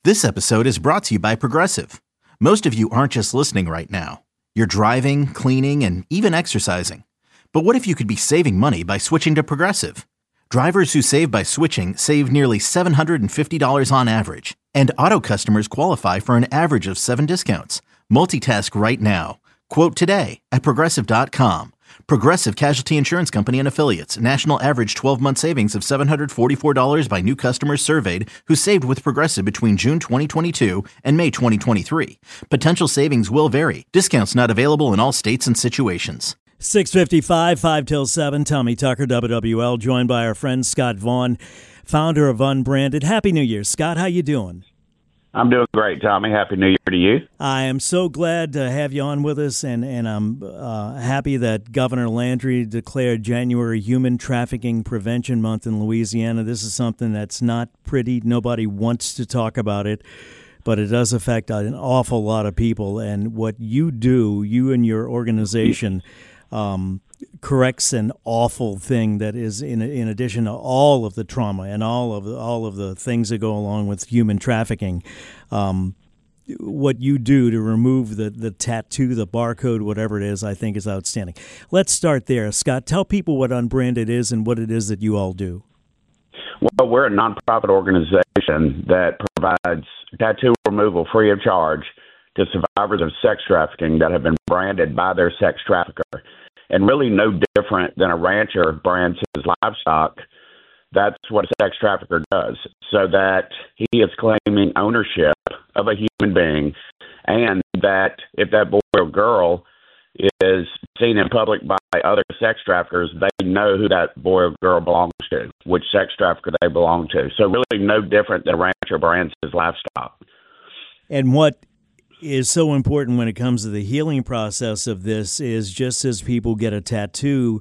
This episode is brought to you by Progressive. Most of you aren't just listening right now. You're driving, cleaning, and even exercising. But what if you could be saving money by switching to Progressive? Drivers who save by switching save nearly $750 on average. And auto customers qualify for an average of 7 discounts. Multitask right now. Quote today at Progressive.com. Progressive Casualty Insurance Company and Affiliates. National average 12-month savings of $744 by new customers surveyed who saved with Progressive between June 2022 and May 2023. Potential savings will vary. Discounts not available in all states and situations. 6:55, 5 till 7. Tommy Tucker, WWL, joined by our friend Scott Vaughn, founder of Unbranded. Happy New Year, Scott. How you doing? I'm doing great, Tommy. Happy New Year to you. I am so glad to have you on with us, and I'm happy that Governor Landry declared January Human Trafficking Prevention Month in Louisiana. This is something that's not pretty. Nobody wants to talk about it, but it does affect an awful lot of people. And what you do, you and your organization, corrects an awful thing that is in addition to all of the trauma and all of the things that go along with human trafficking. What you do to remove the tattoo, the barcode, whatever it is, I think is outstanding. Let's start there. Scott, tell people what Unbranded is and what it is that you all do. Well, we're a nonprofit organization that provides tattoo removal free of charge to survivors of sex trafficking that have been branded by their sex trafficker. And really no different than a rancher brands his livestock. That's what a sex trafficker does, so that he is claiming ownership of a human being, and that if that boy or girl is seen in public by other sex traffickers, they know who that boy or girl belongs to, which sex trafficker they belong to. So really no different than a rancher brands his livestock. And what is so important when it comes to the healing process of this is just as people get a tattoo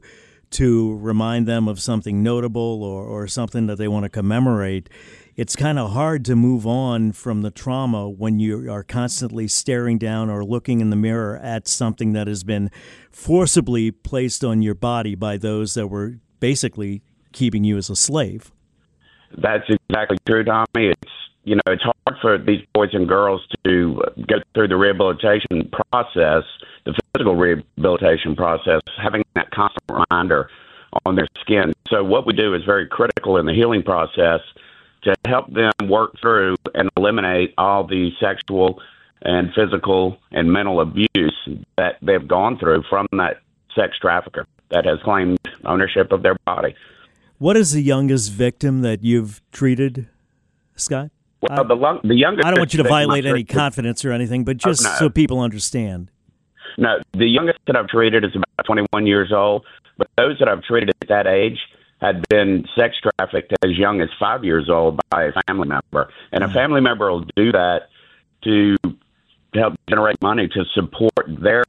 to remind them of something notable or something that they want to commemorate, it's kind of hard to move on from the trauma when you are constantly staring down or looking in the mirror at something that has been forcibly placed on your body by those that were basically keeping you as a slave. That's exactly true, Tommy. It's hard for these boys and girls to go through the rehabilitation process, the physical rehabilitation process, having that constant reminder on their skin. So what we do is very critical in the healing process to help them work through and eliminate all the sexual and physical and mental abuse that they've gone through from that sex trafficker that has claimed ownership of their body. What is the youngest victim that you've treated, Scott? Well, the youngest. I don't want you to violate any confidence or anything, but just so people understand. No, the youngest that I've treated is about 21 years old, but those that I've treated at that age had been sex trafficked as young as 5 years old by a family member. And a family member will do that to help generate money to support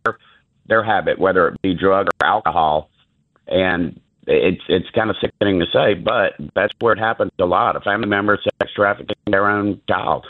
their habit, whether it be drug or alcohol. And it's kind of sickening to say, but that's where it happens a lot. A family member sex trafficking their own child.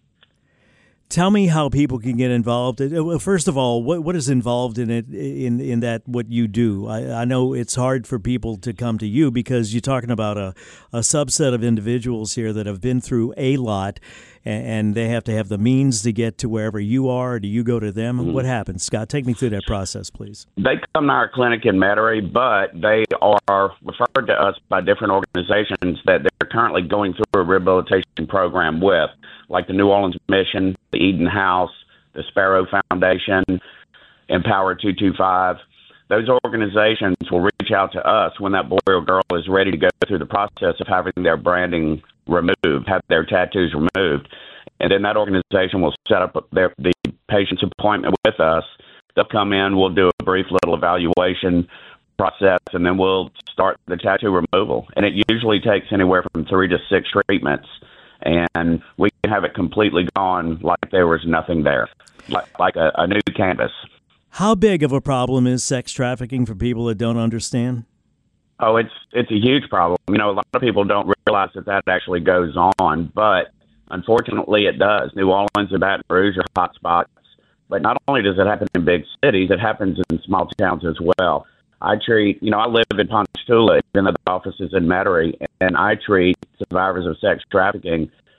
Tell me how people can get involved. Well, first of all, what is involved in it, in that what you do? I know it's hard for people to come to you because you're talking about a subset of individuals here that have been through a lot, and they have to have the means to get to wherever you are. Do you go to them? Mm-hmm. What happens? Scott, take me through that process, please. They come to our clinic in Metairie, but they are referred to us by different organizations that they're currently going through a rehabilitation program with, like the New Orleans Mission, the Eden House, the Sparrow Foundation, Empower 225. Those organizations will reach out to us when that boy or girl is ready to go through the process of having their branding removed, have their tattoos removed. And then that organization will set up the patient's appointment with us. They'll come in, we'll do a brief little evaluation process, and then we'll start the tattoo removal. And it usually takes anywhere from 3 to 6 treatments. And we can have it completely gone like there was nothing there, like a new canvas. How big of a problem is sex trafficking for people that don't understand? Oh, it's a huge problem. A lot of people don't realize that actually goes on, but unfortunately it does. New Orleans and Baton Rouge are hot spots. But not only does it happen in big cities, it happens in small towns as well. I live in Ponchatoula, even though the office is in Metairie, and I treat survivors of sex trafficking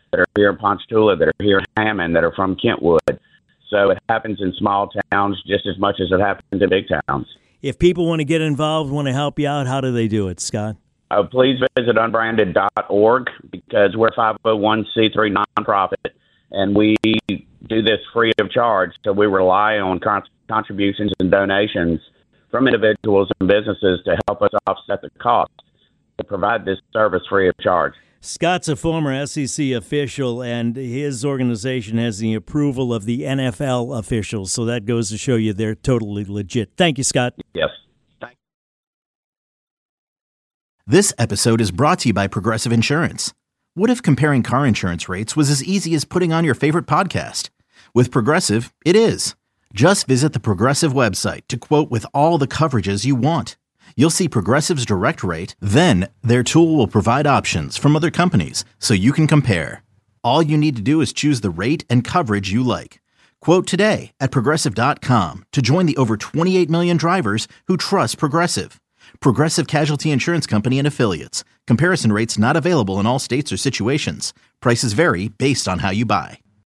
that are here in Ponchatoula, that are here in Hammond, that are from Kentwood. So it happens in small towns just as much as it happens in big towns. If people want to get involved, want to help you out, how do they do it, Scott? Please visit unbranded.org because we're a 501c3 nonprofit, and we do this free of charge. So we rely on contributions and donations from individuals and businesses to help us offset the cost to provide this service free of charge. Scott's a former SEC official, and his organization has the approval of the NFL officials, so that goes to show you they're totally legit. Thank you, Scott. Yes. This episode is brought to you by Progressive Insurance. What if comparing car insurance rates was as easy as putting on your favorite podcast? With Progressive, it is. Just visit the Progressive website to quote with all the coverages you want. You'll see Progressive's direct rate, then their tool will provide options from other companies so you can compare. All you need to do is choose the rate and coverage you like. Quote today at Progressive.com to join the over 28 million drivers who trust Progressive. Progressive Casualty Insurance Company and Affiliates. Comparison rates not available in all states or situations. Prices vary based on how you buy.